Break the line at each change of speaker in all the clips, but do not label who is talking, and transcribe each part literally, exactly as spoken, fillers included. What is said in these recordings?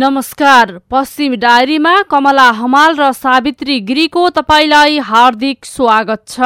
नमस्कार। पश्चिम डायरीमा कमला हमाल र सावित्री गिरीको तपाईलाई हार्दिक स्वागत छ।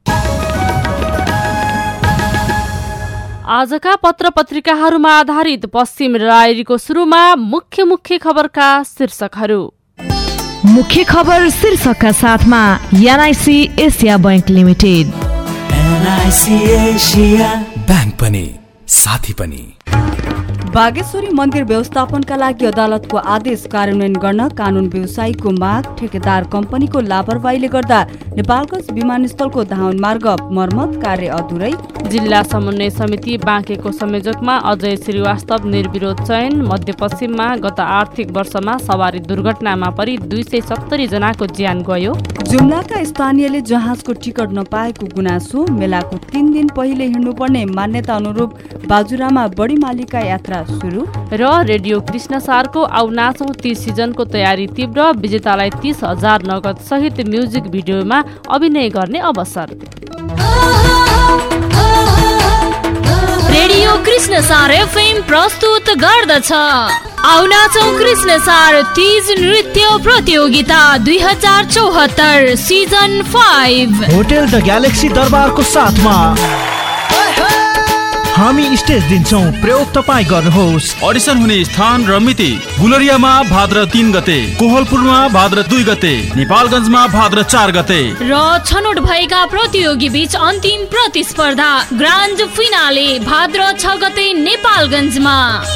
आजका पत्र पत्रिकाहरूमा आधारित पश्चिम डायरीको सुरुमा मुख्य मुख्य खबरका शीर्षकहरू।
मुख्य खबर शीर्षकका साथमा NIC Asia bank limited.
NIC Asia bank पनि साथी पनि।
बागेश्वरी मन्दिर व्यवस्थापनका लागि अदालतको आदेश कार्यान्वयन गर्न कानून व्यवसायीको माग। ठेकेदार कम्पनीको लापरवाहीले गर्दा नेपालगञ्ज विमानस्थलको धावन मार्ग मर्मत कार्य अधुरै।
जिल्ला समन्वय समिति बाँकेको संयोजकमा अजय श्रीवास्तव निर्विरोध चयन। मध्यपश्चिममा गत आर्थिक वर्षमा सवारी दुर्घटनामा परि दुई सय सत्तरी जनाको ज्यान गयो।
जुम्लाका स्थानीयले जहाजको टिकट नपाएको गुनासो। मेलाको तीन दिन पहिले हिँड्नुपर्ने मान्यता अनुरूप बाजुरामा बढी मालिका यात्रा सुरु।
र रेडियो कृष्ण सारको आउ नाचौं तीस सिजनको तयारी तीव्र। विजेतालाई तीस हजार नगद सहित म्युजिक भिडियोमा अभिनय गर्ने अवसर।
रेडियो कृष्ण सार एफएम प्रस्तुत गर्दछ आउ नाचौं कृष्ण सार तीज नृत्य प्रतियोगिता दुई हजार चौहत्तर season five
hotel the galaxy दरबारको साथमा हामी स्टेज दिन्छौं, प्रयोग तपाईँ गर्नुहोस्।
अडिसन हुने स्थान र मिति गुलरियामा भाद्र तीन गते, कोहलपुरमा भाद्र दुई गते, नेपालगञ्जमा भाद्र चार गते।
र छनौट भएका प्रतियोगी बीच अन्तिम प्रतिस्पर्धा ग्रान्ड फिनाले भाद्र छ गते नेपालगञ्जमा।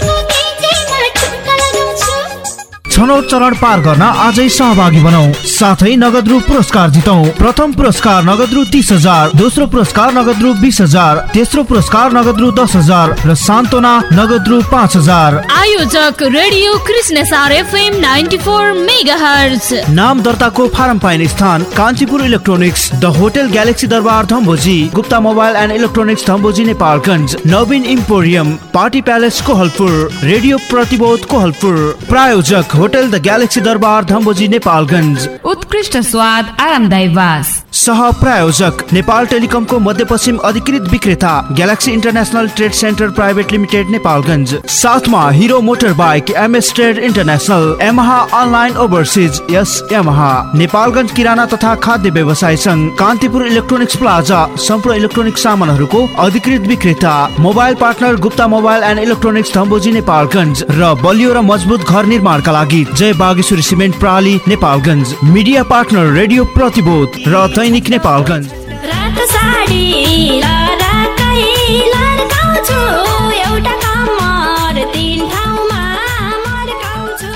छनौट चरण पार गर्न आजै सहभागी बनौं, साथै नगद रु पुरस्कार जितौं। प्रथम पुरस्कार नगद रु तीस हजार, दोस्रो पुरस्कार नगद रु बीस हजार, तेस्रो पुरस्कार नगद रु दस हजार र सान्त्वना नगद रु पाँच हजार।
आयोजक radio Krishna Sar FM ninety four megahertz.
नाम दर्ताको फारम पाइने स्थान Kanchipur electronics, the hotel galaxy Darbar Dhamboji, Gupta mobile and electronics Dhamboji Nepalgunj, Naveen emporium, party palace Kohalpur, radio Pratibodh Kohalpur. प्रायोजक hotel the galaxy Darbar Dhambojhi Nepalgunj.
उत्कृष्ट स्वाद आरामदायी वास।
सह प्रायोजक नेपाल टेलिकमको मध्यपश्चिम अधिकृत विक्रेता galaxy international trade centre private limited Nepalgunj. साथमा hero motor bike, MS trade international, Yamaha online overseas, यस यामाहा। नेपालगञ्ज किराना तथा खाद्य व्यवसाय संघ, कान्तिपुर इलेक्ट्रोनिक्स प्लाजा सम्पूर्ण इलेक्ट्रोनिक सामानहरूको अधिकृत विक्रेता। Mobile partner Gupta mobile and electronics Dhamboji Nepalgunj र बलियो र मजबुत घर निर्माणका लागि जय बागेश्वरी सिमेन्ट प्रणाली नेपालगञ्ज। मिडिया पार्टनर रेडियो प्रतिबोध र दैनिक नेपालगञ्ज।
रातो साडी लडाकै लड्काउँछु, एउटा कम्मर तीन ठाउँमा मर्काउँछु।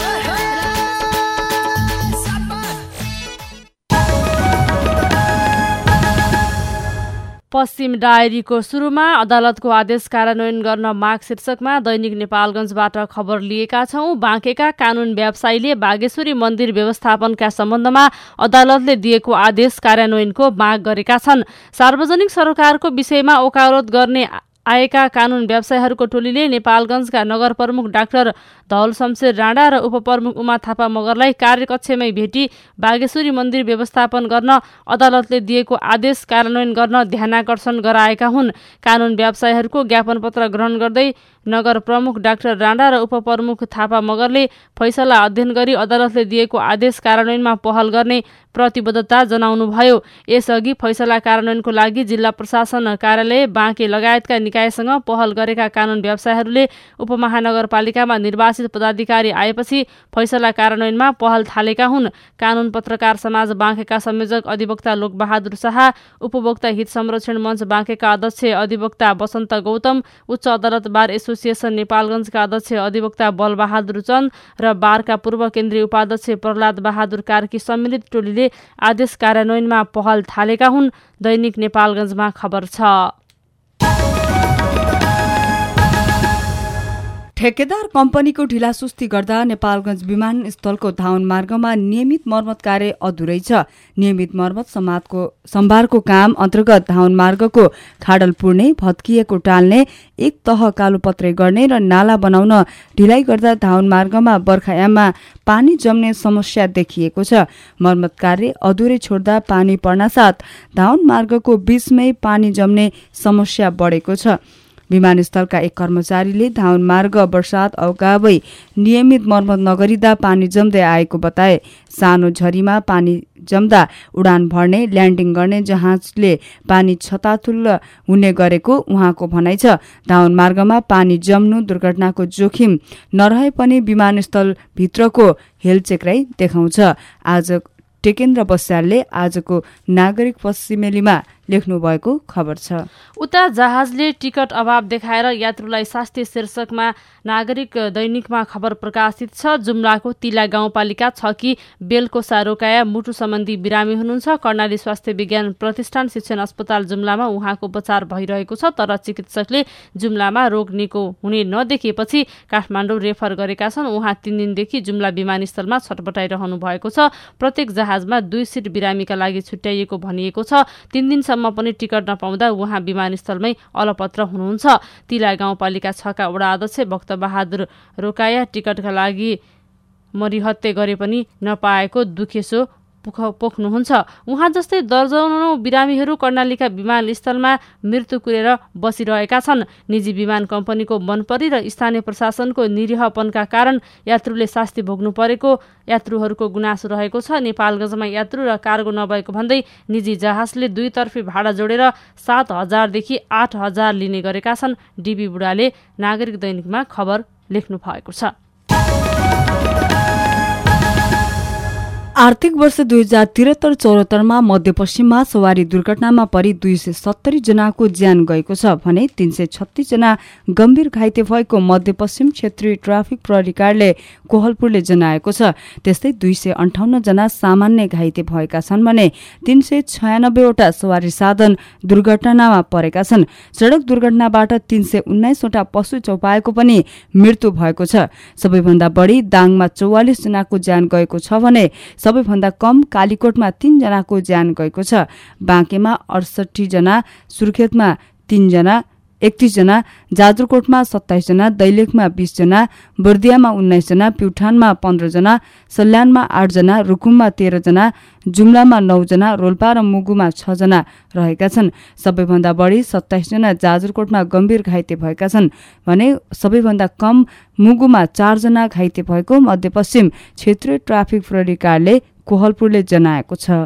पश्चिम डायरीको सुरुमा अदालतको आदेश कार्यान्वयन गर्न माग शीर्षकमा दैनिक नेपालगञ्जबाट खबर लिएका छौं। बाँकेका कानून व्यवसायीले बागेश्वरी मन्दिर व्यवस्थापनका सम्बन्धमा अदालतले दिएको आदेश कार्यान्वयनको माग गरेका छन्। सार्वजनिक सरोकारको विषयमा ओकालत गर्ने आएका कानून व्यवसायीहरूको टोलीले नेपालगञ्जका नगर प्रमुख डाक्टर धवल शमशेर राणा र उपप्रमुख उमा थापा मगरलाई कार्यकक्षमै भेटी बागेश्वरी मन्दिर व्यवस्थापन गर्न अदालतले दिएको आदेश कार्यान्वयन गर्न ध्यानाकर्षण गराएका हुन्। कानून व्यवसायीहरूको ज्ञापन पत्र ग्रहण गर्दै नगर प्रमुख डाक्टर राणा र उपप्रमुख थापा मगरले फैसला अध्ययन गरी अदालतले दिएको आदेश कार्यान्वयनमा पहल गर्ने प्रतिबद्धता जनाउनुभयो। यसअघि फैसला कार्यान्वयनको लागि जिल्ला प्रशासन कार्यालय, बाँके लगायतका निकायसँग पहल गरेका कानून व्यवसायीहरूले उपमहानगरपालिकामा निर्वाचित पदाधिकारी आएपछि फैसला कार्यान्वयनमा पहल थालेका हुन्। कानून पत्रकार समाज बाँकेका संयोजक अधिवक्ता लोकबहादुर शाह, उपभोक्ता हित संरक्षण मञ्च बाँकेका अध्यक्ष अधिवक्ता वसन्त गौतम, उच्च अदालत बार एसोसिएसन नेपालगञ्जका अध्यक्ष अधिवक्ता बलबहादुर चन्द र बारका पूर्व केन्द्रीय उपाध्यक्ष प्रहलाद बहादुर कार्की सम्मिलित टोलीले आदेश कार्यान्वयनमा पहल थालेका हुन्। दैनिक नेपालगञ्जमा खबर छ।
ठेकेदार कम्पनीको ढिलासुस्ती गर्दा नेपालगञ्ज विमानस्थलको धावन मार्गमा नियमित मर्मत कार्य अधुरै छ। नियमित मर्मत समातको सम्भारको काम अन्तर्गत धावन मार्गको खाडल पुर्ने, भत्किएको टाल्ने, एक तह कालोपत्रे गर्ने र नाला बनाउन ढिलाइ गर्दा धावन मार्गमा बर्खायाममा पानी जम्ने समस्या देखिएको छ। मर्मत कार्य अधुरै छोड्दा पानी पर्नासाथ धावन मार्गको बीचमै पानी जम्ने समस्या बढेको छ। विमानस्थलका एक कर्मचारीले धाउन मार्ग वर्षात अगावै नियमित मर्मत नगरिँदा पानी जम्दै आएको बताए। सानो झरीमा पानी जम्दा उडान भर्ने ल्यान्डिङ गर्ने जहाजले पानी छताथुल्ल हुने गरेको उहाँको भनाइ छ। धाउन मार्गमा पानी जम्नु दुर्घटनाको जोखिम नरहे पनि विमानस्थल भित्रको हेलचेक्राइ देखाउँछ। आज टेकेन्द्र बस्यालले आजको नागरिक पश्चिमेलीमा लेख्नु भएको खबर छ।
उता जहाजले टिकट अभाव देखाएर यात्रुलाई शास्ति शीर्षकमा नागरिक दैनिकमा खबर प्रकाशित छ। जुम्लाको तिला गाउँपालिका छ कि बेलकोसा रोकाया मुटु सम्बन्धी बिरामी हुनुहुन्छ। कर्णाली स्वास्थ्य विज्ञान प्रतिष्ठान शिक्षण अस्पताल जुम्लामा उहाँको उपचार भइरहेको छ, तर चिकित्सकले जुम्लामा रोग निको हुने नदेखिएपछि काठमाडौँ रेफर गरेका छन्। उहाँ तीन दिनदेखि जुम्ला विमानस्थलमा छटपटाइरहनु भएको छ। प्रत्येक जहाजमा दुई सिट बिरामीका लागि छुट्याइएको भनिएको छ। तीन दिनसम्म पनि टिकट नपाउँदा उहाँ विमानस्थलमै अलपत्र हुनुहुन्छ। तिला गाउँपालिका छ का वडा अध्यक्ष भक्त बहादुर रोकाया टिकटका लागि मरिहत्ते गरे पनि नपाएको दुखेसो पोख्नुहुन्छ। उहाँ जस्तै दर्जनौं बिरामीहरू कर्णालीका विमानस्थलमा मृत्यु कुरेर बसिरहेका छन्। निजी विमान कम्पनीको मनपरी र स्थानीय प्रशासनको निरीहपनका कारण यात्रुले शास्ति भोग्नु परेको यात्रुहरूको गुनासो रहेको छ। नेपालगञ्जमा यात्रु र कार्गो नभएको भन्दै निजी जहाजले दुईतर्फी भाडा जोडेर सात हजारदेखि आठ हजार लिने गरेका छन्। डिबी बुढाले नागरिक दैनिकमा खबर लेख्नु भएको छ।
आर्थिक वर्ष दुई हजार त्रिहत्तर चौहत्तरमा मध्यपश्चिममा सवारी दुर्घटनामा परि दुई सय सत्तरी जनाको ज्यान गएको छ भने तीन सय छत्तीस जना गम्भीर घाइते भएको मध्यपश्चिम क्षेत्रीय ट्राफिक प्रहरीकारले कोहलपुरले जनाएको छ। त्यस्तै दुई सय अन्ठाउन्न जना सामान्य घाइते भएका छन् भने तीन सय छयानब्बेवटा सवारी साधन दुर्घटनामा परेका छन्। सड़क दुर्घटनाबाट तीन सय उन्नाइसवटा पशु चौपाएको पनि मृत्यु भएको छ। सबैभन्दा बढी दाङमा चौवालिस जनाको ज्यान गएको छ भने सबैभन्दा कम कालीकोटमा तीन जनाको ज्यान गएको छ। बाँकेमा अडसठी जना, सुर्खेतमा तीन जना एकतीस जना, जाजरकोटमा सत्ताइस जना, दैलेखमा बीस जना, बर्दियामा उन्नाइस जना, प्युठानमा पन्ध्र जना, सल्यानमा आठ जना, रुकुममा तेह्र जना, जुम्लामा नौ जना, रोल्पा र मुगुमा छ जना रहेका छन्। सबैभन्दा बढी सत्ताइस जना जाजरकोटमा गम्भीर घाइते भएका छन् भने सबैभन्दा कम मुगुमा चार जना घाइते भएको मध्यपश्चिम क्षेत्रीय ट्राफिक प्रहरीकारले कोहलपुरले जनाएको छ।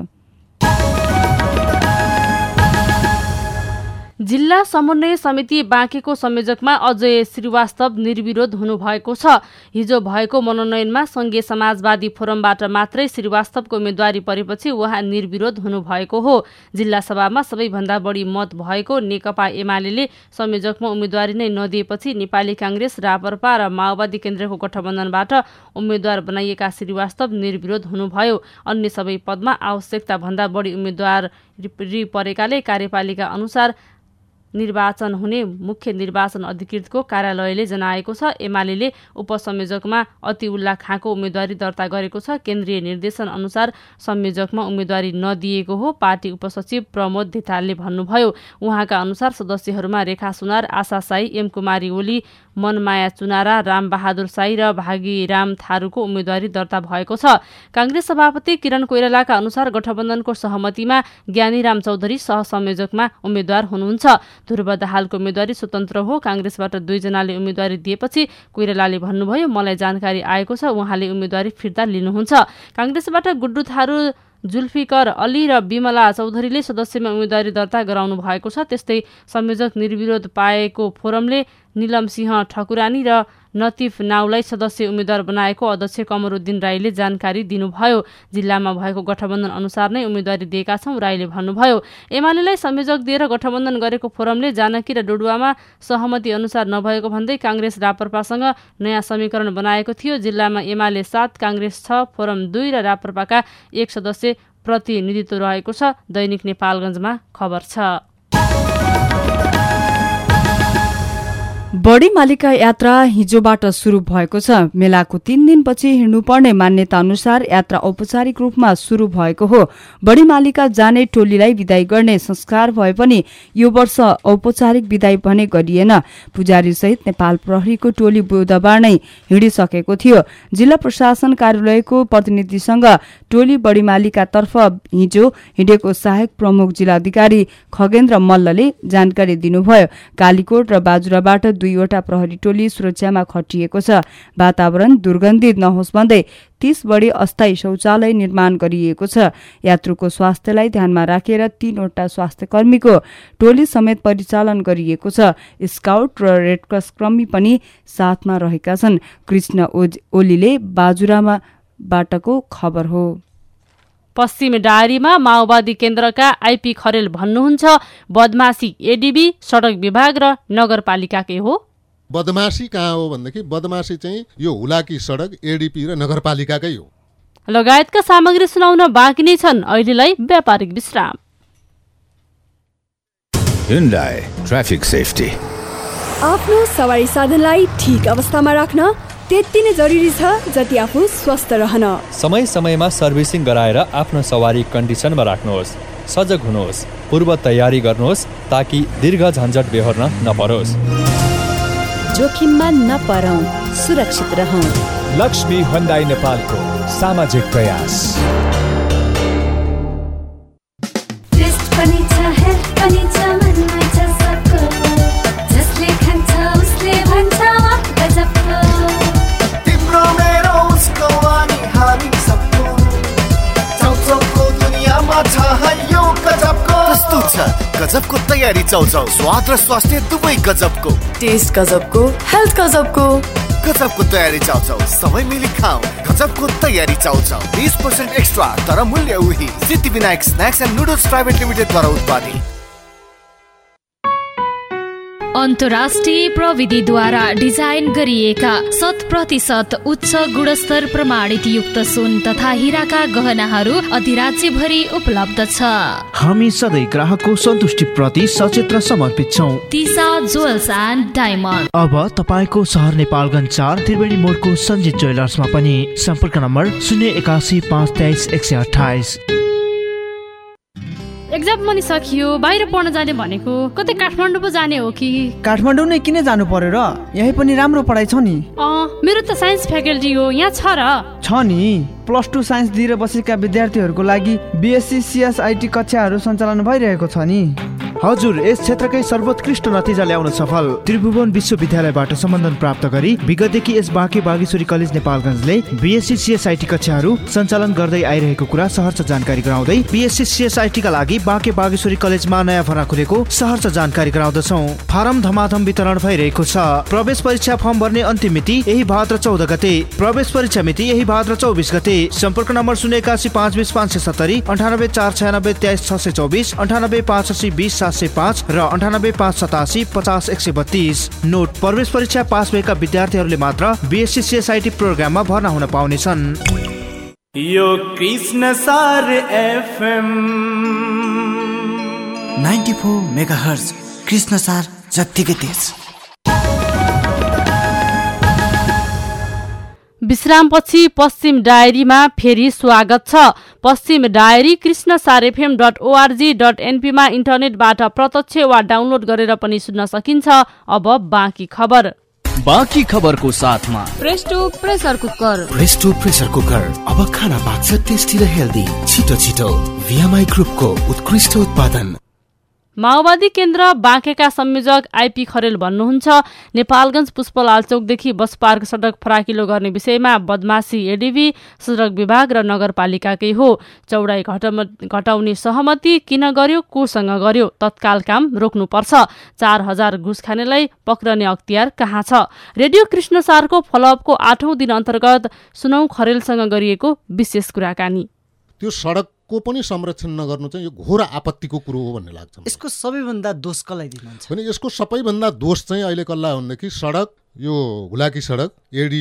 जिल्ला समन्वय समिति बाँकेको संयोजकमा अजय श्रीवास्तव निर्विरोध हुनुभएको छ। हिजो भएको मनोनयनमा संघीय समाजवादी फोरमबाट मात्रै श्रीवास्तवको उम्मेद्वारी परेपछि उहाँ निर्विरोध हुनुभएको हो। जिल्ला सभामा सबैभन्दा बढी मत भएको नेकपा एमाले संयोजकमा उम्मेद्वारी नै नदिएपछि नेपाली कांग्रेस, राप्रपा र माओवादी केन्द्रको गठबन्धनबाट उम्मेद्वार बनाइएका श्रीवास्तव निर्विरोध हुनुभयो। अन्य सबै पदमा आवश्यकता भन्दा बढी उम्मेद्वार परेकाले कार्यपालिका अनुसार निर्वाचन हुने मुख्य निर्वाचन अधिकृतको कार्यालयले जनाएको छ। एमाले उपसंयोजकमा अतिउल्लाह खाँको उम्मेद्वारी दर्ता गरेको छ। केन्द्रीय निर्देशन अनुसार संयोजकमा उम्मेद्वारी नदिएको हो। पार्टी उपसचिव प्रमोद धितालले भन्नुभयो। उहाँका अनुसार सदस्यहरूमा रेखा सुनार, आशा साई, एम कुमारी ओली, मनमाया चुनारा, रामबहादुर साई र भागीराम थारूको उम्मेद्वारी दर्ता भएको छ। कांग्रेस सभापति किरण कोइरालाका अनुसार गठबन्धनको सहमतिमा ज्ञानीराम चौधरी सहसंयोजकमा उम्मेद्वार हुनुहुन्छ। ध्रुव दाहालको उम्मेद्वारी स्वतन्त्र हो। कांग्रेसबाट दुईजनाले उम्मेद्वारी दिएपछि कोइरालाले भन्नुभयो, मलाई जानकारी आएको छ उहाँले उम्मेद्वारी फिर्ता लिनुहुन्छ। कांग्रेसबाट गुड्डु थारू, जुल्फिकर अली र विमला चौधरीले सदस्यमा उम्मेद्वारी दर्ता गराउनु भएको छ। त्यस्तै संयोजक निर्विरोध पाएको फोरमले निलम सिंह ठकुरानी र नतिफ नाउलाई सदस्य उम्मेद्वार बनाएको अध्यक्ष कमरुद्दिन राईले जानकारी दिनुभयो। जिल्लामा भएको गठबन्धन अनुसार नै उम्मेद्वारी दिएका छौं, राईले भन्नुभयो। एमालेलाई संयोजक दिएर गठबन्धन गरेको फोरमले जानकी र डोडुवामा सहमति अनुसार नभएको भन्दै कांग्रेस राप्रपासँग नयाँ समीकरण बनाएको थियो। जिल्लामा एमाले सात, कांग्रेस छ, फोरम दुई र राप्रपाका एक सदस्य प्रतिनिधित्व रहेको छ। दैनिक नेपालगञ्जमा खबर छ।
बढी मालिका यात्रा हिजोबाट सुरु भएको छ। मेलाको तीन दिनपछि हिँड्नुपर्ने मान्यता अनुसार यात्रा औपचारिक रूपमा सुरु भएको हो। बढी मालिका जाने टोलीलाई विदाई गर्ने संस्कार भए पनि यो वर्ष औपचारिक विदाई भने गरिएन। पुजारी सहित नेपाल प्रहरीको टोली बुधबार नै हिँडिसकेको थियो। जिल्ला प्रशासन कार्यालयको प्रतिनिधिसँग टोली बढी मालिकातर्फ हिजो हिँडेको सहायक प्रमुख जिल्लाधिकारी खगेन्द्र मल्लले जानकारी दिनुभयो। कालीकोट र बाजुराबाट दुईवटा प्रहरी टोली सुरक्षामा खटिएको छ। वातावरण दुर्गन्धित नहोस् भन्दै तीस बढी अस्थायी शौचालय निर्माण गरिएको छ। यात्रुको स्वास्थ्यलाई ध्यानमा राखेर तीनवटा स्वास्थ्य कर्मीको टोली समेत परिचालन गरिएको छ। स्काउट र रेडक्रस कर्मी पनि साथमा रहेका छन्। कृष्ण ओलीले बाजुरामा बाटको खबर हो।
पश्चिम डायरीमा माओवादी केन्द्रका आइपी खरेल भन्नुहुन्छ बदमासी एडीबी, सडक विभाग र नगरपालिकाकै हो।
बदमासी कहाँ हो भन्दाखेरि बदमासी चाहिँ यो हुलाकी सडक, एडीपी र नगरपालिकाकै हो।
लगायतका सामग्री सुनाउन बाँकी नै छन्। अहिलेलाई व्यापारिक विश्राम।
Hyundai traffic safety.
आफ्नो सवारी साधनलाई ठीक अवस्थामा राख्न त्यति नै जरुरी छ जति आफू स्वस्थ रहन।
समय समयमा सर्भिसिङ गराएर आफ्नो सवारी कन्डिसनमा राख्नुहोस्। सजग हुनुहोस्, पूर्व तयारी गर्नुहोस् ताकि दीर्घ झन्झट बेहोर्न नपरोस्।
जोखिममा नपरौं, सुरक्षित रहौं।
लक्ष्मी हुन्डाई नेपालको सामाजिक प्रयास।
गजबको तयारी चौचौ, स्वाद र स्वास्थ्य दुवै गजबको,
टेस्ट गजबको, हेल्थ गजबको,
गजबको तयारी चौचौ, सबै मिली खाऊ। गजबको तयारी चौचौ बीस पर्सेंट एक्स्ट्रा तर मूल्य उही। Siddhivinayak snacks and noodles private limited द्वारा उत्पादित।
अन्तर्राष्ट्रिय प्रविधिद्वारा डिजाइन गरिएका शत प्रतिशत उच्च गुणस्तर प्रमाणित युक्त सुन तथा हिराका गहनाहरू अधिराज्यभरि उपलब्ध छ।
हामी सधैँ ग्राहकको सन्तुष्टि प्रति सचेत र समर्पित छौँ।
तिसा ज्वेल्स एन्ड डायमन्ड।
अब तपाईँको सहर नेपालगञ्ज चार त्रिवेणी मोडको सञ्जित ज्वेलर्समा पनि। सम्पर्क नम्बर शून्य एकासी पाँच तेइस एक सय अठाइस।
एक्जाम पनि सकियो, बाहिर पढ्न जाने भनेको कतै काठमाडौँ पो जाने हो कि?
काठमाडौँ नै किन जानु पर्यो र? यही पनि राम्रो पढाइ छ नि।
अँ, मेरो त साइन्स फ्याकल्टी हो, यहाँ छ र?
छ नि। प्लस टू साइन्स दिएर बसेका विद्यार्थीहरूको लागि बिएससी सिएसआइटी कक्षाहरू सञ्चालन भइरहेको छ नि।
हजुर, यस क्षेत्रकै सर्वोत्कृष्ट नतिजा ल्याउन सफल त्रिभुवन विश्वविद्यालयबाट सम्बन्धन प्राप्त गरी विगतदेखि यस बाँके बागेश्वरी कलेज नेपालगञ्जले बिएससी सिएसआइटी कक्षाहरू सञ्चालन गर्दै आइरहेको कुरा सहर्ष जानकारी गराउँदै बिएससी सिएसआइटीका लागि बाँके बागेश्वरी कलेजमा नयाँ भर्ना खुलेको सहर्ष जानकारी गराउँदछौँ। फारम धमाधम वितरण भइरहेको छ। प्रवेश परीक्षा फर्म भर्ने अन्तिम मिति यही भाद्र चौध गते। प्रवेश परीक्षा मिति यही भाद्र चौबिस गते। सम्पर्क नम्बर शून्य एकासी पाँच बिस पाँच सय सत्तरी, अन्ठानब्बे चार छयानब्बे तेइस छ सय चौबिस, अन्ठानब्बे पाँच असी बिस सात सय पाँच र अन्ठानब्बे पाँच सतासी पचास एक सय बत्तीस। नोट: प्रवेश परीक्षा पास भएका विद्यार्थीहरूले मात्र बिएससी सिएसआइटी प्रोग्राममा भर्ना हुन पाउनेछन्।
यो कृष्ण सार एफएम
चौरानब्बे मेगाहर्ज कृष्ण सार जत्तिकै तेज।
विश्रामपछि पश्चिम डायरीमा फेरि स्वागत छ। पश्चिम diary Krishna Sar FM dot org dot एनपीमा इन्टरनेटबाट प्रत्यक्ष वा डाउनलोड गरेर पनि सुन्न सकिन्छ। अब बाँकी खबर।
बाँकी खबरको साथमा
presto pressure cooker.
Presto pressure cooker अब खाना पाक्छ टेस्टी र हेल्दी। छिटो छिटो भिएमआई ग्रुपको उत्कृष्ट उत्पादन।
माओवादी केन्द्र बाँकेका संयोजक आइपी खरेल भन्नुहुन्छ नेपालगञ्ज पुष्पलाल चौकदेखि बस पार्क सडक फराकिलो गर्ने विषयमा बदमासी एडीबी, सडक विभाग र नगरपालिकाकै हो। चौडाइ घटाउने सहमति किन गर्यो, कोसँग गर्यो, तत्काल काम रोक्नुपर्छ। चार हजार घुस खानेलाई पक्रने अख्तियार कहाँ छ? रेडियो कृष्ण सारको फलोअपको आठौं दिन अन्तर्गत सुनौ खरेलसँग गरिएको विशेष कुराकानी।
त्यो सडक को पनि संरक्षण नगर्नु चाहिँ यो घोर आपत्तिको कुरो हो भन्ने लाग्छ।
यसको सबैभन्दा दोष कसलाई दिनुहुन्छ
भने यसको सबैभन्दा दोष चाहिँ अहिले कसलाई भन्दाखेरि सडक, यो हुलाकी सडक, एडीपी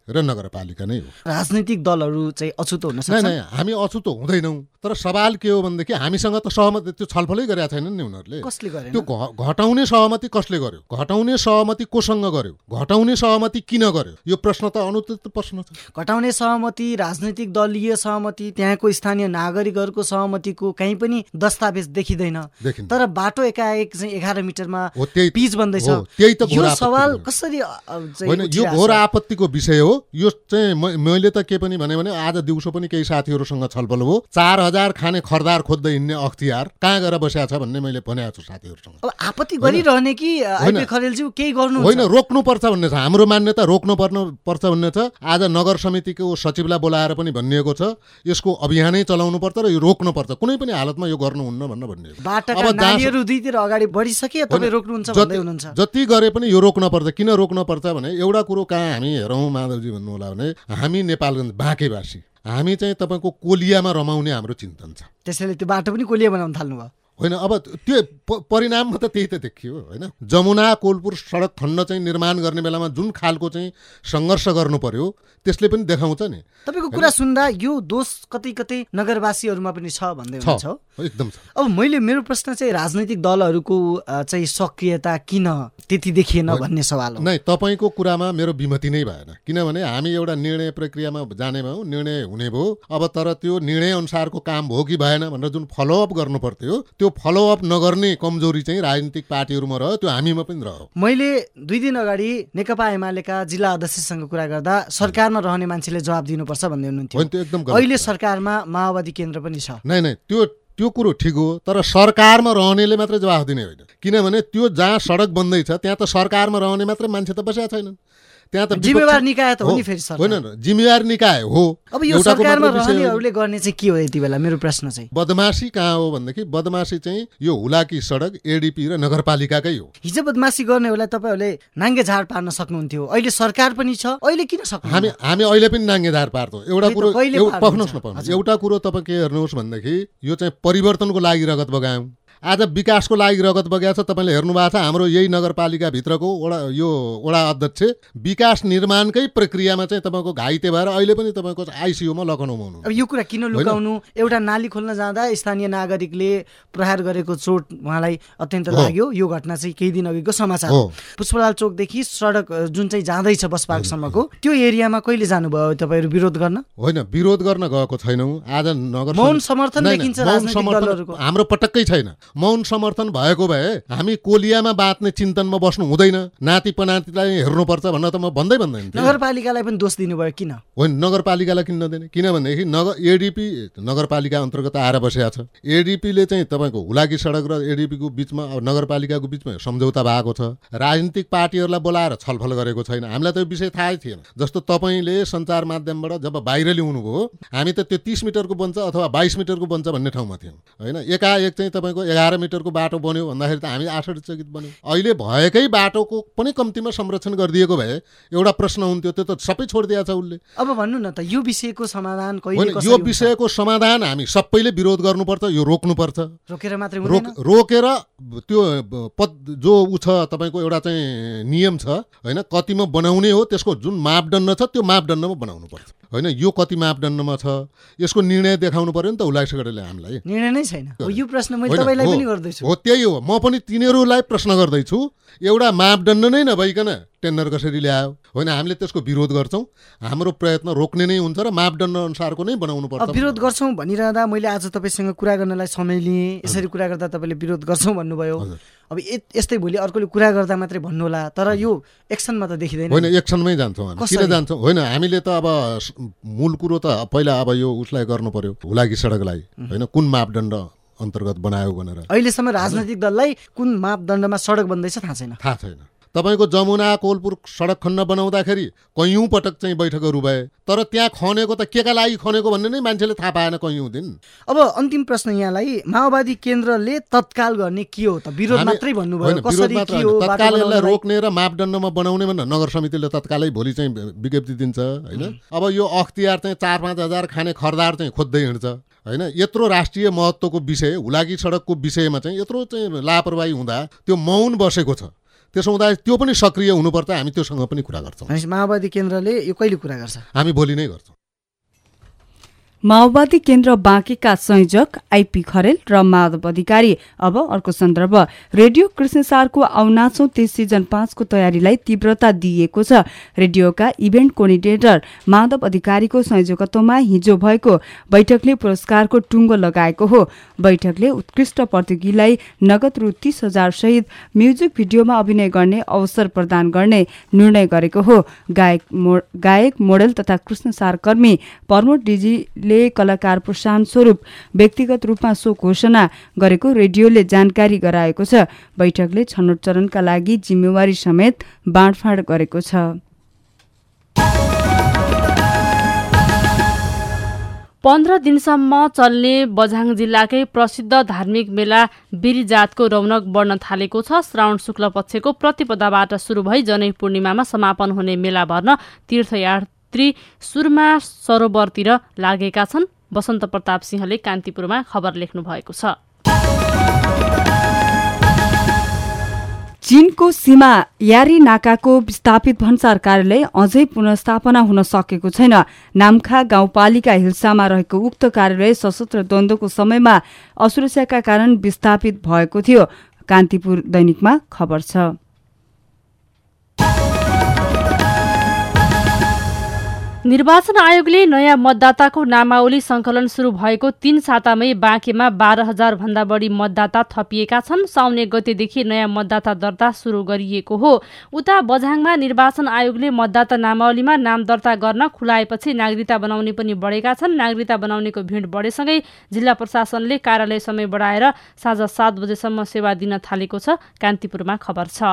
र नगरपालिका नै हो।
राजनीतिक दलहरू चाहिँ अछुतो हुन सक्छ?
नै हामी अछुतो हुँदैनौँ, तर सवाल के हो भनेदेखि हामीसँग त सहमति त्यो छलफलै गरेका छैनन् नि उनीहरूले।
कसले गरेन?
त्यो घटाउने सहमति कसले गर्यो, घटाउने सहमति कोसँग गर्यो, घटाउने सहमति किन गर्यो, यो प्रश्न त अनुत्तरित प्रश्न छ।
घटाउने सहमति, राजनीतिक दलीय सहमति, त्यहाँको स्थानीय नागरिकहरूको सहमतिको कहीँ पनि दस्तावेज देखिँदैन। तर बाटो एकाएक चाहिँ एघार मिटरमा पिच बन्दैछ, यो सवाल कसरी?
होइन, यो घोर आपत्तिको विषय हो। यो चाहिँ मैले त के पनि भने भने आज दिउँसो पनि केही साथीहरूसँग छलफल हो, चार हजार खाने खरदार खोज्दै हिँड्ने अख्तियार कहाँ गएर बसेको छ भन्ने मैले भनेको छु साथीहरूसँग।
अब आपत्ति गरिरहने कि आइपी खरेलज्यू केही गर्नु
होइन, रोक्नुपर्छ भन्ने छ। हाम्रो मान्यता रोक्नु पर्नु पर्छ भन्ने छ। आज नगर समितिको सचिवलाई बोलाएर पनि भनिएको छ यसको अभियानै चलाउनु पर्छ र यो रोक्नु पर्छ, कुनै पनि हालतमा यो गर्नुहुन्न भन्ने भनिएको।
बाटाका नालीहरू दुईतिर अगाडि बढिसके तपाईँ रोक्नुहुन्छ भन्दै हुनुहुन्छ।
जति गरे पनि यो रोक्न पर्छ। किन रोक्न पर्छ भने एउटा कुरो कहाँ हामी हेरौँ माधवजी भन्नु होला भने हामी नेपालगञ्ज बाँकेवासी, हामी चाहिँ तपाईँको कोलियामा रमाउने हाम्रो चिन्तन छ।
त्यसैले त्यो बाटो पनि कोलिया बनाउन थाल्नु भयो?
होइन, अब त्यो परिणाममा त त्यही त देखियो होइन। जमुना कोलपुर सडक खण्ड चाहिँ निर्माण गर्ने बेलामा जुन खालको चाहिँ सङ्घर्ष गर्नु पर्यो त्यसले पनि देखाउँछ नि।
तपाईँको कुरा सुन्दा यो दोष कतै कतै नगरवासीहरूमा पनि छ भन्दै हुनुहुन्छ?
एकदम छ।
अब मैले मेरो प्रश्न चाहिँ राजनैतिक दलहरूको चाहिँ सक्रियता किन त्यति देखिएन भन्ने सवाल हो।
नै, तपाईँको कुरामा मेरो विमति नै भएन, किनभने हामी एउटा निर्णय प्रक्रियामा जाने भयौँ, निर्णय हुने भयो। अब तर त्यो निर्णय अनुसारको काम भयो कि भएन भनेर जुन फलोअप गर्नु पर्थ्यो त्यो फलोअप नगर्ने कमजोरी चाहिँ राजनीतिक पार्टीहरूमा रह्यो, त्यो हामीमा पनि रह्यो।
मैले दुई दिन अगाडि नेकपा एमालेका जिल्ला अध्यक्षसँग कुरा गर्दा सरकारमा रहने मान्छेले जवाब दिनुपर्छ भन्दै हुनुहुन्थ्यो। अहिले सरकारमा माओवादी केन्द्र पनि छ।
नै नै त्यो त्यो कुरो ठिक हो, तर सरकारमा रहनेले मात्रै जवाफ दिने होइन। किनभने त्यो जहाँ सडक बन्दैछ त्यहाँ त सरकारमा रहने मात्रै मान्छे त बसेका छैनन्, त्यहाँ त
जिम्मेवार निकाय त हो नि फेरि सरकार।
होइन, जिम्मेवार निकाय हो।
अब यो सरकारमा रहनेहरूले गर्ने चाहिँ के हो यति बेला? मेरो प्रश्न चाहिँ
बदमासी कहाँ हो भनेदेखि बदमासी चाहिँ यो हुलाकी सडक एडिपी र नगरपालिकाकै हो।
हिजो बदमासी गर्नेहरूलाई तपाईँहरूले नाङ्गे झाड पार्न सक्नुहुन्थ्यो, अहिले सरकार पनि छ, अहिले किन सक्नु?
हामी हामी अहिले पनि नाङ्गे झाड पार्छौँ। एउटा कुरो पक्नुहोस् न पाउनुहोस्, एउटा कुरो तपाईँ के हेर्नुहोस् भनेदेखि यो चाहिँ परिवर्तनको लागि रगत बगायौँ, आज विकासको लागि रगत बगाएको छ। तपाईँले हेर्नु भएको छ हाम्रो यही नगरपालिकाभित्रको वडा यो वडा अध्यक्ष विकास निर्माणकै प्रक्रियामा चाहिँ तपाईँको घाइते भएर अहिले पनि तपाईँको आइसियुमा लखनऊमा हुनु।
अब यो कुरा किन लुकाउनु? एउटा नाली खोल्न जाँदा स्थानीय नागरिकले प्रहार गरेको चोट उहाँलाई अत्यन्त लाग्यो। यो घटना चाहिँ केही दिन अघिको समाचार हो। पुष्पलाल चोकदेखि सडक जुन चाहिँ जाँदैछ बस पार्कसम्मको त्यो एरियामा कहिले जानुभयो तपाईँहरू विरोध गर्न?
होइन, विरोध गर्न गएको छैनौँ। आज नगर
मौन समर्थन देखिन्छ राजनीतिक दलहरूको।
हाम्रो पटक्कै छैन। मौन समर्थन भएको भए हामी कोलियामा बाँच्ने चिन्तनमा बस्नु हुँदैन, नाति पनातिलाई हेर्नुपर्छ भनेर त म भन्दै भन्दैन।
नगरपालिकालाई पनि दोष दिनुभयो किन?
होइन, नगरपालिकालाई किन नदिने? किनभनेदेखि नगर एडिपी नगरपालिका अन्तर्गत आएर बसेको छ। एडिपीले चाहिँ तपाईँको हुलाकी सडक र एडिपीको बिचमा नगरपालिकाको बिचमा सम्झौता भएको छ। राजनीतिक पार्टीहरूलाई बोलाएर छलफल गरेको छैन। हामीलाई त यो विषय थाहै थिएन। जस्तो तपाईँले सञ्चार माध्यमबाट जब बाहिर ल्याउनु भयो हामी त त्यो तिस मिटरको बन्छ अथवा बाइस मिटरको बन्छ भन्ने ठाउँमा थियौँ होइन। एकाएक चाहिँ तपाईँको एघार मिटरको बाटो बन्यो भन्दाखेरि त हामी आश्चर्यचकित बन्यौँ। अहिले भएकै बाटोको पनि कम्तीमा संरक्षण गरिदिएको भए एउटा प्रश्न हुन्थ्यो, त्यो त सबै छोडिदिएको छ उसले।
अब भन्नु न त यो विषयको समाधान कहिले कसरी?
यो विषयको समाधान हामी सबैले विरोध गर्नुपर्छ, यो रोक्नुपर्छ।
रोकेर मात्रै हुँदैन।
रोकेर त्यो पद जो उ छ तपाईँको एउटा चाहिँ नियम छ होइन, कतिमा बनाउने हो त्यसको जुन मापदण्ड छ त्यो मापदण्डमा बनाउनु पर्छ होइन। यो कति मापदण्डमा छ यसको निर्णय देखाउनु पर्यो नि त उल्लासगढले हामीलाई।
निर्णय नै छैन। यो प्रश्न मैले तपाईँलाई पनि गर्दैछु।
हो त्यही हो, म पनि तिनीहरूलाई प्रश्न गर्दैछु। एउटा मापदण्ड नै नभइकन टेन्डर कसरी ल्यायो होइन, हामीले त्यसको विरोध गर्छौँ। हाम्रो प्रयत्न रोक्ने नै हुन्छ र मापदण्ड अनुसारको नै बनाउनु पर्छ।
विरोध गर्छौँ भनिरहँदा मैले आज तपाईँसँग कुरा गर्नलाई समय लिएँ, यसरी कुरा गर्दा तपाईँले विरोध गर्छौँ भन्नुभयो। अब यस्तै भोलि अर्कोले कुरा गर्दा मात्रै भन्नु होला, तर यो एक्सनमा त देखिँदैन।
होइन, एक्सनमै जान्छौँ हामी। किन जान्छौँ? होइन, हामीले त अब मूल कुरो त पहिला अब यो उसलाई गर्नु पर्यो, हुलाकी सडकलाई होइन कुन मापदण्ड अन्तर्गत बनायो भनेर।
अहिलेसम्म राजनैतिक दललाई कुन मापदण्डमा सडक बन्दैछ थाहा छैन।
थाहा छैन। तपाईँको जमुना कोलपुर सडक खण्ड बनाउँदाखेरि कैयौँ पटक चाहिँ बैठकहरू भए, तर त्यहाँ खनेको त के का लागि खनेको भन्ने नै मान्छेले थाहा पाएन कैयौँ दिन।
अब अन्तिम प्रश्न यहाँलाई, माओवादी केन्द्रले तत्काल गर्ने के हो त? विरोध मात्रै भन्नुभयो, कसरी के हो?
तत्काल यसलाई रोक्ने र मापदण्डमा बनाउने भनेर नगर समितिले तत्कालै भोलि चाहिँ विज्ञप्ति दिन्छ होइन। अब यो अख्तियार चाहिँ चार पाँच हजार खाने खरदार चाहिँ खोज्दै हिँड्छ होइन। यत्रो राष्ट्रिय महत्त्वको विषय हुलाकी सडकको विषयमा चाहिँ यत्रो चाहिँ लापरवाही हुँदा त्यो मौन बसेको छ। त्यसो हुँदा त्यो पनि सक्रिय हुनुपर्छ, हामी त्योसँग पनि कुरा गर्छौँ।
माओवादी केन्द्रले यो कहिले कुरा गर्छ?
हामी भोलि नै गर्छौँ।
माओवादी केन्द्र बाँकेका संयोजक आइपी खरेल र माधव अधिकारी। अब अर्को सन्दर्भ, रेडियो कृष्णसारको आउनाचौं तेइस सिजन पाँचको तयारीलाई तीव्रता दिइएको छ। रेडियोका इभेन्ट कोर्डिनेटर माधव अधिकारीको संयोजकत्वमा हिजो भएको बैठकले पुरस्कारको टुङ्गो लगाएको हो। बैठकले उत्कृष्ट प्रतियोगीलाई नगद रु तीस हजार सहित म्युजिक भिडियोमा अभिनय गर्ने अवसर प्रदान गर्ने निर्णय गरेको हो। गायक मो, गायक मोडेल तथा कृष्णसार कर्मी प्रमोद डिजीले कलाकार प्रोत्साहन स्वरूप व्यक्तिगत रूपमा सो घोषणा गरेको रेडियोले जानकारी गराएको छ। बैठकले छनौट चरणका लागि जिम्मेवारी समेत बाँडफाँड गरेको छ।
पन्ध्र दिनसम्म चल्ने बझाङ जिल्लाकै प्रसिद्ध धार्मिक मेला बिरिजातको रौनक बढ्न थालेको छ। श्रावण शुक्ल पक्षको प्रतिपदाबाट सुरु भई जनै पूर्णिमामा समापन हुने मेला भर्न तीर्थयात्री सुरमा सरोवरतिर लागेका छन्। वसन्त प्रताप सिंहले कान्तिपुरमा खबर लेख्नु भएको छ।
चीनको सीमा यारी नाकाको विस्थापित भन्सार कार्यालय अझै पुनर्स्थापना हुन सकेको छैन। नाम्खा गाउँपालिका हिल्सामा रहेको उक्त कार्यालय सशस्त्र द्वन्द्वको समयमा असुरक्षाका कारण विस्थापित भएको थियो। कान्तिपुर दैनिकमा खबर छ।
निर्वाचन आयोगले नयाँ मतदाताको नामावली संकलन शुरू भएको तीन सातामै बाँकेमा बाह्र हजार भन्दा बढी मतदाता थपिएका छन्। साउन गतेदेखि नयाँ मतदाता दर्ता शुरू गरिएको हो। उता बझाङमा निर्वाचन आयोगले मतदाता नामावलीमा नाम दर्ता गर्न खुलाएपछि नागरिकता बनाउने पनि बढेका छन्। नागरिकता बनाउनेको भिड बढेसँगै जिल्ला प्रशासनले कार्यालय समय बढाएर साँझ सात बजेसम्म सेवा दिन थालेको छ। कान्तिपुरमा खबर छ।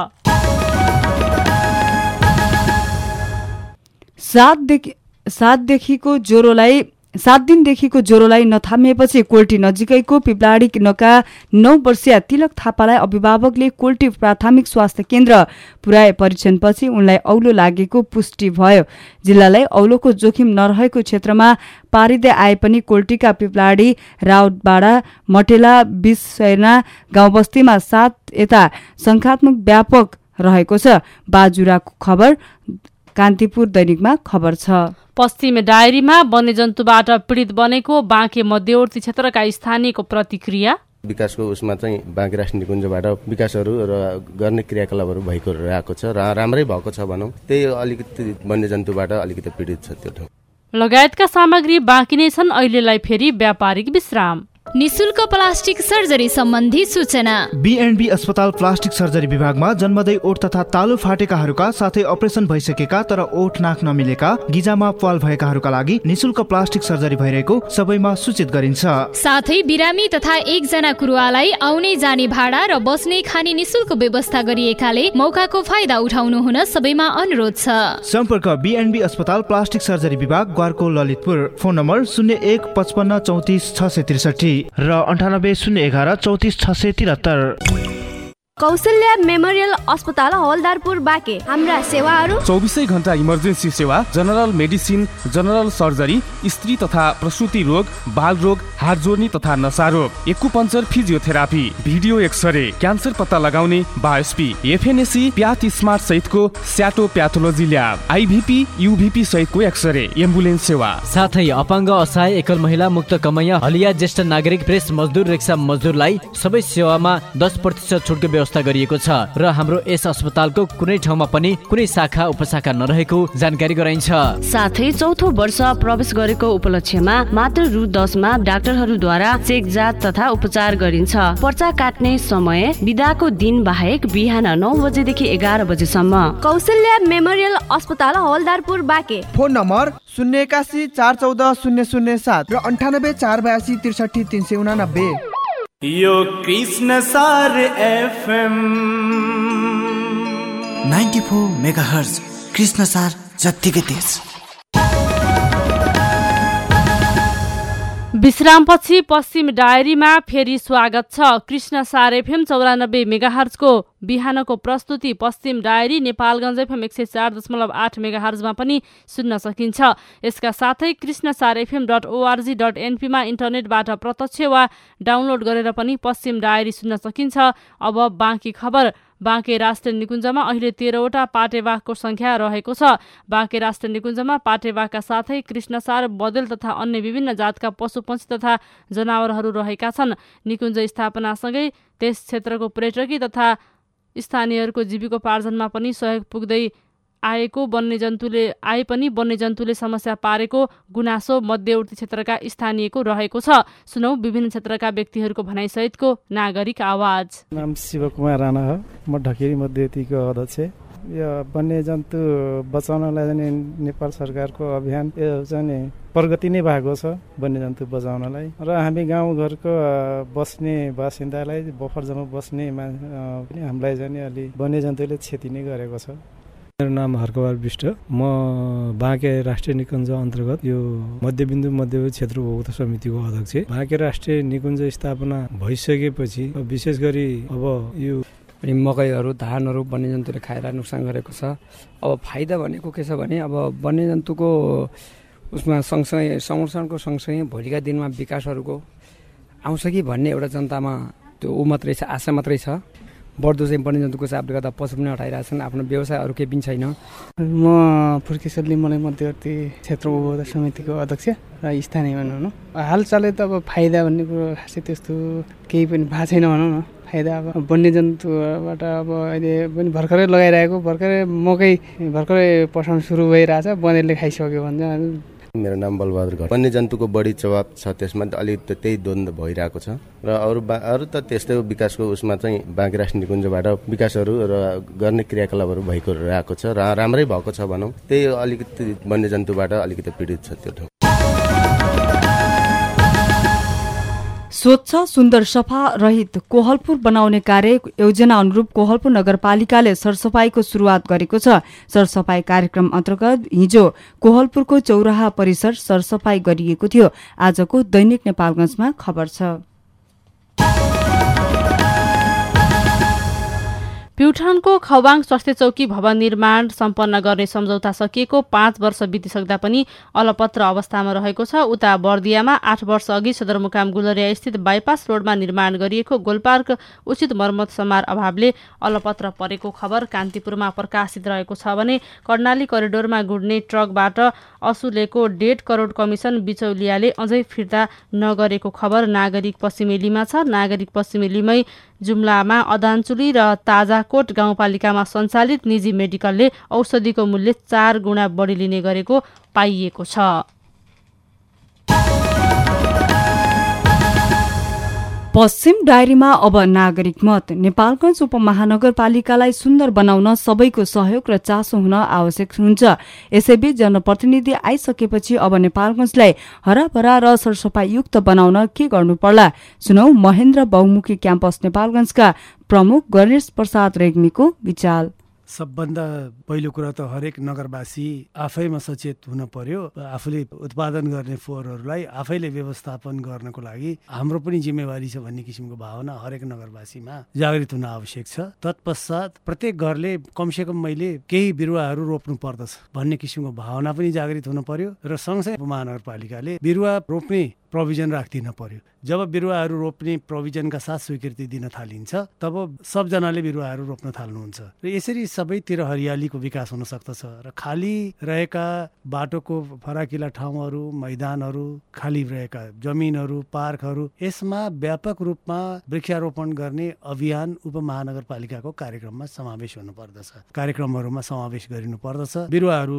सातदेखि सातदेखिको ज्वरोलाई सात दिनदेखिको ज्वरोलाई नथामिएपछि कोल्टी नजिकैको पिप्लाडी नका नौ वर्षीय तिलक थापालाई अभिभावकले कोल्टी प्राथमिक स्वास्थ्य केन्द्र पुर्याए। परीक्षणपछि उनलाई औलो लागेको पुष्टि भयो। जिल्लालाई औलोको जोखिम नरहेको क्षेत्रमा पारिँदै आए पनि कोल्टीका पिप्लाडी राउतबाडा मटेला बिसैना गाउँबस्तीमा सात यता संख्यात्मक व्यापक रहेको छ। बाजुराको खबर कान्तिपुर दैनिकमा खबर छ।
पश्चिम डायरीमा वन्यजन्तुबाट पीडित बनेको बाँके मध्यवर्ती क्षेत्रका स्थानीयको प्रतिक्रिया।
विकासको उसमा चाहिँ बाँके राष्ट्रिय निकुञ्जबाट विकासहरू र गर्ने क्रियाकलापहरू भएको रहेको छ र राम्रै भएको छ भनौँ। त्यही अलिकति वन्यजन्तुबाट अलिकति पीडित छ त्यो ठाउँ।
लगायतका सामग्री बाँकी नै छन्। अहिलेलाई फेरि व्यापारिक विश्राम।
निशुल्क प्लास्टिक सर्जरी सम्बन्धी सूचना।
बीएनबी अस्पताल प्लास्टिक सर्जरी विभागमा जन्मदै ओठ तथा तालु फाटेकाहरूका साथै अपरेसन भइसकेका तर ओठ नाक नमिलेका, गिजामा प्वाल भएकाहरूका लागि निशुल्क प्लास्टिक सर्जरी भइरहेको सबैमा सूचित गरिन्छ।
साथै बिरामी तथा एकजना कुरुवालाई आउने जाने भाडा र बस्ने खाने निशुल्क व्यवस्था गरिएकाले मौकाको फाइदा उठाउनु हुन सबैमा अनुरोध छ।
सम्पर्क बीएनबी अस्पताल प्लास्टिक सर्जरी विभाग, ग्वारको ललितपुर। फोन नम्बर शून्य एक पचपन्न चौतिस छ सय त्रिसठी र अन्ठानब्बे शून्य एघार चौतिस छ सय त्रिहत्तर।
कौशल्या मेमोरियल अस्पताल हवलदारपुर बाँके। हाम्रा सेवाहरू
चौबिसै घण्टा इमर्जेन्सी सेवा, जनरल मेडिसिन, जनरल सर्जरी, स्त्री तथा प्रसुति रोग, बाल रोग, हात जोड्ने तथा नसा रोग, acupuncture, physiotherapy, video x-ray, cancer पत्ता लगाउने, बायोस्पी, एफएनएसी, प्याथ स्मार्ट सहितको स्याटो प्याथोलोजी ल्याब, आइभीपी, युभीपी सहितको एक्सरे, एम्बुलेन्स सेवा,
साथै अपाङ्ग, असहाय, एकल महिला, मुक्त कमैया, हलिया, ज्येष्ठ नागरिक, प्रेस मजदुर, रिक्सा मजदुरलाई सबै सेवामा दस प्रतिशत छुटको व्यवस्था गरिएको छ र हाम्रो यस अस्पतालको कुनै ठाउँमा पनि कुनै शाखा उपशाखा नरहेको जानकारी गराइन्छ।
साथै चौथो वर्ष प्रवेश गरेको उपलक्ष्यमा मात्र रु दसमा डाक्टरहरूद्वारा चेक जाँच तथा उपचार गरिन्छ। पर्चा काट्ने समय बिदाको दिन बाहेक बिहान नौ बजेदेखि एघार बजेसम्म।
कौशल्या मेमोरियल अस्पताल हवलदारपुर बाँके।
फोन नम्बर शून्य एकासी चार चौध शून्य शून्य सात र अन्ठानब्बे चार बयासी त्रिसठी तिन सय उनानब्बे।
यो Krishna Sar FM
ninety four megahertz Krishna Sar जत्तिकै तेज।
विश्रामपछि पश्चिम डायरीमा फेरि स्वागत छ। कृष्ण सार एफएम चौरानब्बे मेगाहर्जको बिहानको प्रस्तुति पश्चिम डायरी नेपालगञ्ज एफएम एक सय चार दशमलव आठ मेगाहर्जमा पनि सुन्न सकिन्छ। यसका साथै Krishnasar FM dot org dot एनपीमा इन्टरनेटबाट प्रत्यक्ष वा डाउनलोड गरेर पनि पश्चिम डायरी सुन्न सकिन्छ। अब बाँकी खबर। बाँके राष्ट्रिय निकुञ्जमा अहिले तेह्रवटा पाटेबाघको संख्या रहेको छ। बाँके राष्ट्रिय निकुञ्जमा पाटेबाघका साथै कृष्णसार, बदेल तथा अन्य विभिन्न जातका पशुपक्षी तथा जनावरहरू रहेका छन्। निकुञ्ज स्थापनासँगै त्यस क्षेत्रको पर्यटकीय तथा स्थानीयहरूको जीविकोपार्जनमा पनि सहयोग पुग्दै आएको वन्यजन्तुले आए पनि वन्यजन्तुले समस्या पारेको गुनासो मध्यवर्ती क्षेत्रका स्थानीयको रहेको छ। सुनौ विभिन्न क्षेत्रका व्यक्तिहरूको भनाइसहितको नागरिक आवाज।
नाम शिवकुमार राणा हो, म ढकेरी मध्यवर्तीको अध्यक्ष। यो वन्यजन्तु बचाउनलाई चाहिँ नेपाल सरकारको अभियान यो चाहिँ प्रगति नै भएको छ वन्यजन्तु बचाउनलाई, र हामी गाउँघरको बस्ने बासिन्दालाई बफर जमा बस्ने पनि हामीलाई चाहिँ अलि वन्यजन्तुले क्षति नै गरेको छ।
मेरो नाम हर्कबहादुर विष्ट, म बाँके राष्ट्रिय निकुञ्ज अन्तर्गत यो मध्यबिन्दु मध्यवर्ती क्षेत्र उपभोक्ता समितिको अध्यक्ष। बाँके राष्ट्रिय निकुञ्ज स्थापना भइसकेपछि विशेष गरी अब यो
अनि मकैहरू धानहरू वन्यजन्तुले खाएर नोक्सान गरेको छ। अब फाइदा भनेको के छ भने अब वन्यजन्तुको उसमा सँगसँगै संरक्षणको सँगसँगै भोलिका दिनमा विकासहरूको आउँछ कि भन्ने एउटा जनतामा त्यो ऊ मात्रै छ, आशा मात्रै छ। बढ्दो चाहिँ वन्यजन्तुको चापले गर्दा पशु पनि हटाइरहेछन्, आफ्नो व्यवसाय अरू केही पनि छैन।
म फुर्केश्वर लिम्बुलाई मध्यवर्ती क्षेत्र उपभोक्ता समितिको अध्यक्ष र स्थानीय भनौँ न। हालचालै त अब फाइदा भन्ने कुरो खासै त्यस्तो केही पनि भएको छैन भनौँ न। फाइदा अब वन्यजन्तुबाट अब अहिले पनि भर्खरै लगाइरहेको भर्खरै मकै भर्खरै पसाउनु सुरु भइरहेछ, बँदेलले खाइसक्यो भन्छ।
मेरो नाम बलबहादुर घट। वन्यजन्तुको बढी प्रभाव छ, त्यसमा अलिक त्यही द्वन्द्व भइरहेको छ र अरू अरू त त्यस्तै विकासको उसमा चाहिँ बाँके राष्ट्रिय निकुञ्जबाट विकासहरू र गर्ने क्रियाकलापहरू भएको रहेको छ र राम्रै भएको छ भनौँ। त्यही अलिकति वन्यजन्तुबाट अलिकति पीडित छ त्यो ठाउँ।
स्वच्छ सुन्दर सफा रहित कोहलपुर बनाउने कार्य योजना अनुरूप कोहलपुर नगरपालिकाले सरसफाईको सुरुवात गरेको छ। सरसफाई कार्यक्रम अन्तर्गत हिजो कोहलपुरको चौराहा परिसर सरसफाई गरिएको थियो। आजको दैनिक नेपालगञ्जमा खबर छ।
प्युठानको खवाङ स्वास्थ्य चौकी भवन निर्माण सम्पन्न गर्ने सम्झौता सकिएको पाँच वर्ष बितिसक्दा पनि अलपत्र अवस्थामा रहेको छ। उता बर्दियामा आठ वर्ष अघि सदरमुकाम गुलरिया स्थित बाइपास रोडमा निर्माण गरिएको गोलपार्क उचित मर्मत समार अभावले अलपत्र परेको खबर कान्तिपुरमा प्रकाशित रहेको छ भने कर्णाली करिडोरमा गुड्ने ट्रकबाट असुलेको डेढ करोड कमिसन बिचौलियाले अझै फिर्ता नगरेको खबर नागरिक पश्चिमेलीमा छ। नागरिक पश्चिमेलीमै जुम्लामा अदानचुली र ताजाकोट गाउँपालिकामा सञ्चालित निजी मेडिकलले औषधिको मूल्य चार गुणा बढी लिने गरेको पाइएको छ।
पश्चिम डायरीमा अब नागरिक मत। नेपालगञ्ज उपमहानगरपालिकालाई सुन्दर बनाउन सबैको सहयोग र चासो हुन आवश्यक हुन्छ। यसैबीच जनप्रतिनिधि आइसकेपछि अब नेपालगञ्जलाई हराभरा र सरसफाईयुक्त बनाउन के गर्नु पर्ला? सुनौ महेन्द्र बहुमुखी क्याम्पस नेपालगञ्जका प्रमुख गणेश प्रसाद रेग्मीको विचार।
सबभन्दा पहिलो कुरा त हरेक नगरवासी आफैमा सचेत हुन पर्यो। आफूले उत्पादन गर्ने फोहोरहरूलाई आफैले व्यवस्थापन गर्नको लागि हाम्रो पनि जिम्मेवारी छ भन्ने किसिमको भावना हरेक नगरवासीमा जागृत हुन आवश्यक छ। तत्पश्चात प्रत्येक घरले कमसेकम मैले केही बिरुवाहरू रोप्नु पर्दछ भन्ने किसिमको भावना पनि जागृत हुन पर्यो र सँगसँगै उपमहानगरपालिकाले बिरुवा रोप्ने प्रोभिजन राखिदिन पर्यो। जब बिरुवाहरू रोप्ने प्रोभिजनका साथ स्वीकृति दिन थालिन्छ तब सबजनाले बिरुवाहरू रोप्न थाल्नुहुन्छ र यसरी सबैतिर हरियालीको विकास हुन सक्दछ र खाली रहेका बाटोको फराकिला ठाउँहरू, मैदानहरू, खाली रहेका जमिनहरू, पार्कहरू, यसमा व्यापक रूपमा वृक्षारोपण गर्ने अभियान उपमहानगरपालिकाको कार्यक्रममा समावेश हुनुपर्दछ। कार्यक्रमहरूमा समावेश गरिनु पर्दछ। बिरुवाहरू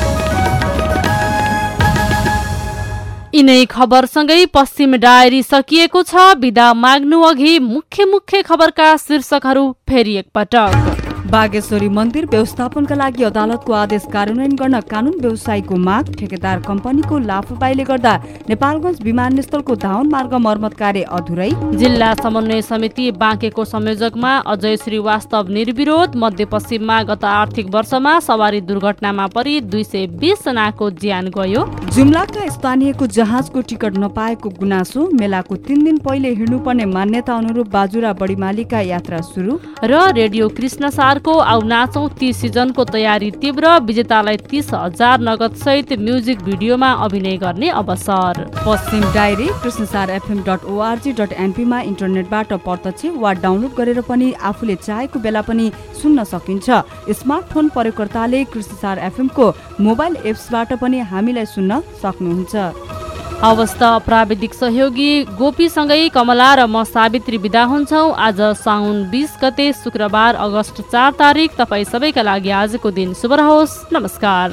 यिनै खबरसँगै पश्चिम डायरी सकिएको छ। बिदा माग्नु अघि मुख्य मुख्य खबरका शीर्षकहरू फेरि एकपटक।
बागेश्वरी मन्दिर व्यवस्थापनका लागि अदालतको आदेश कार्यान्वयन गर्न कानून व्यवसायीको माग। ठेकेदार कम्पनीको लापरवाहीले गर्दा नेपालगञ्ज विमानस्थलको धाउन मार्ग मर्मत कार्य अधुरै।
जिल्ला समन्वय समिति बाँकेको संयोजकमा अजय श्रीवास्तव निर्विरोध। मध्यपश्चिममा गत आर्थिक वर्षमा सवारी दुर्घटनामा परि दुई सय बीस जनाको ज्यान गयो।
जुम्लाका स्थानीयको जहाजको टिकट नपाएको गुनासो। मेलाको तीन दिन पहिले हिँड्नुपर्ने मान्यता अनुरूप बाजुरा बढीमालीका यात्रा सुरु।
र रेडियो कृष्ण सारको आउ नाचौं तीस सिजनको तयारी तीव्र। विजेतालाई तीस हजार नगद सहित म्युजिक भिडियोमा अभिनय गर्ने अवसर।
पश्चिम diary Krishna Sar FM dot org dot एनपीमा इन्टरनेटबाट प्रत्यक्ष वा डाउनलोड गरेर पनि आफूले चाहेको बेला पनि सुन्न सकिन्छ। स्मार्टफोन प्रयोगकर्ताले कृष्ण सार एफएमको मोबाइल एप्सबाट पनि हामीलाई सुन्न सक्नुहुन्छ।
अवस्था प्राविधिक सहयोगी गोपीसँगै कमला र म सावित्री बिदा हुन्छौँ। आज साउन बीस गते शुक्रबार अगस्त चार तारिक। तपाईँ सबैका लागि आजको दिन शुभ रहोस्। नमस्कार।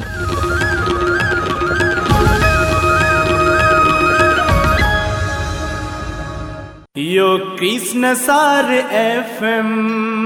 यो कृष्ण सार एफएम